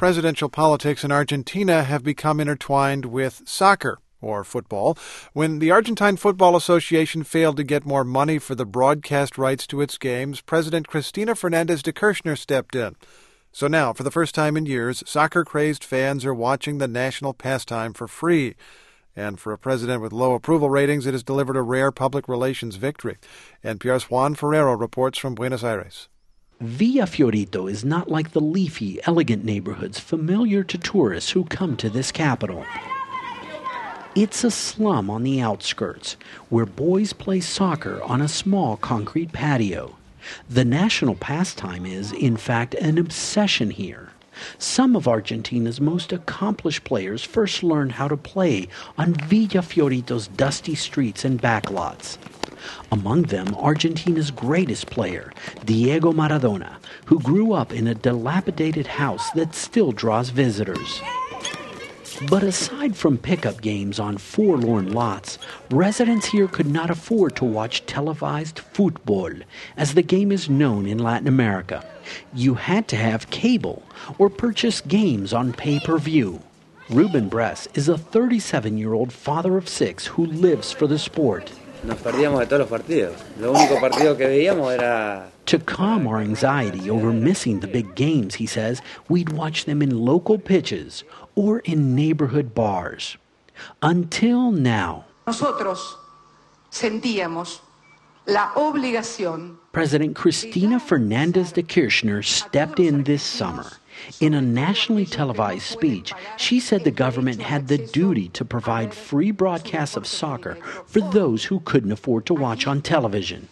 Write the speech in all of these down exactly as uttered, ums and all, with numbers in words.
presidential politics in Argentina have become intertwined with soccer, or football, when the Argentine Football Association failed to get more money for the broadcast rights to its games. President Cristina Fernández de Kirchner stepped in. So now, for the first time in years, soccer-crazed fans are watching the national pastime for free. And for a president with low approval ratings, it has delivered a rare public relations victory. N P R's Juan Ferrero reports from Buenos Aires. Villa Fiorito is not like the leafy, elegant neighborhoods familiar to tourists who come to this capital. It's a slum on the outskirts, where boys play soccer on a small concrete patio. The national pastime is, in fact, an obsession here. Some of Argentina's most accomplished players first learned how to play on Villa Fiorito's dusty streets and backlots. Among them, Argentina's greatest player, Diego Maradona, who grew up in a dilapidated house that still draws visitors. But aside from pickup games on forlorn lots, residents here could not afford to watch televised football, as the game is known in Latin America. You had to have cable or purchase games on pay-per-view. Ruben Bress is a thirty-seven-year-old father of six who lives for the sport. Nos perdíamos de todos los partidos. Lo único partido que veíamos era... To calm our anxiety over missing the big games, he says, we'd watch them in local pitches or in neighborhood bars. Until now. Nosotros sentíamos la obligación. President Cristina Fernández de Kirchner stepped in this summer. In a nationally televised speech, she said the government had the duty to provide free broadcasts of soccer for those who couldn't afford to watch on television.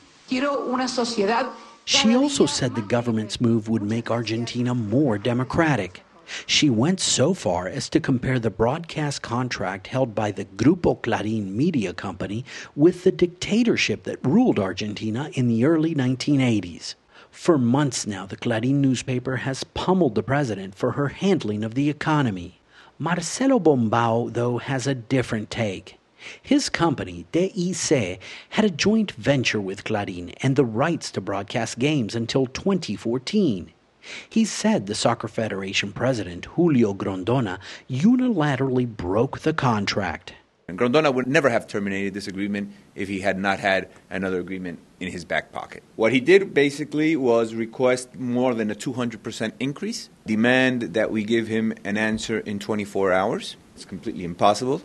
She also said the government's move would make Argentina more democratic. She went so far as to compare the broadcast contract held by the Grupo Clarín media company with the dictatorship that ruled Argentina in the early nineteen eighties. For months now, the Clarín newspaper has pummeled the president for her handling of the economy. Marcelo Bombao, though, has a different take. His company, D I C, had a joint venture with Clarín and the rights to broadcast games until twenty fourteen. He said the Soccer Federation president, Julio Grondona, unilaterally broke the contract. And Grondona would never have terminated this agreement if he had not had another agreement in his back pocket. What he did basically was request more than a two hundred percent increase, demand that we give him an answer in twenty-four hours. It's completely impossible.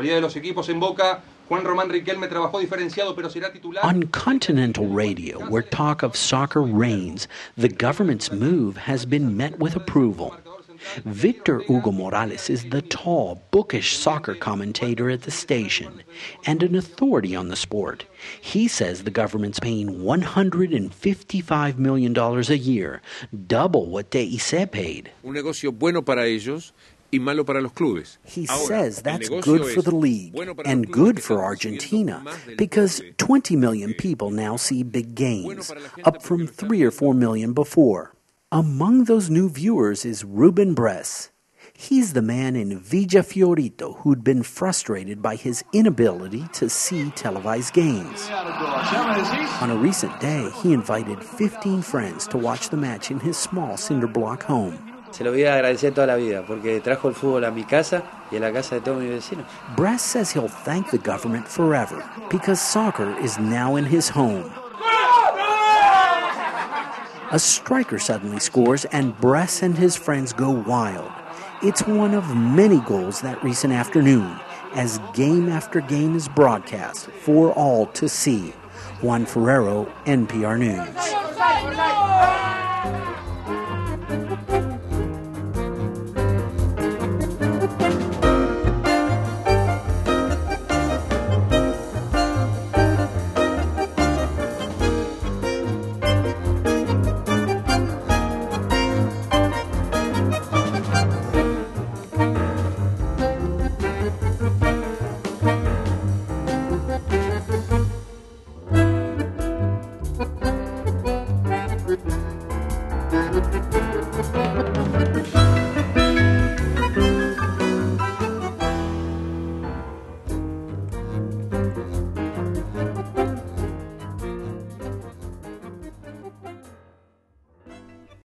On continental radio, where talk of soccer reigns, the government's move has been met with approval. Victor Hugo Morales is the tall, bookish soccer commentator at the station and an authority on the sport. He says the government's paying one hundred fifty-five million dollars a year, double what D I C paid. Un negocio bueno para ellos. He says that's good for the league and good for Argentina because twenty million people now see big games, up from three or four million before. Among those new viewers is Ruben Bress. He's the man in Villa Fiorito who'd been frustrated by his inability to see televised games. On a recent day, he invited fifteen friends to watch the match in his small cinder block home. Se lo voy a agradecer toda la vida porque trajo el fútbol a mi casa y a la casa de todos mis vecinos. Bress says he'll thank the government forever because soccer is now in his home. A striker suddenly scores and Bress and his friends go wild. It's one of many goals that recent afternoon as game after game is broadcast for all to see. Juan Ferrero, N P R News. Thank you.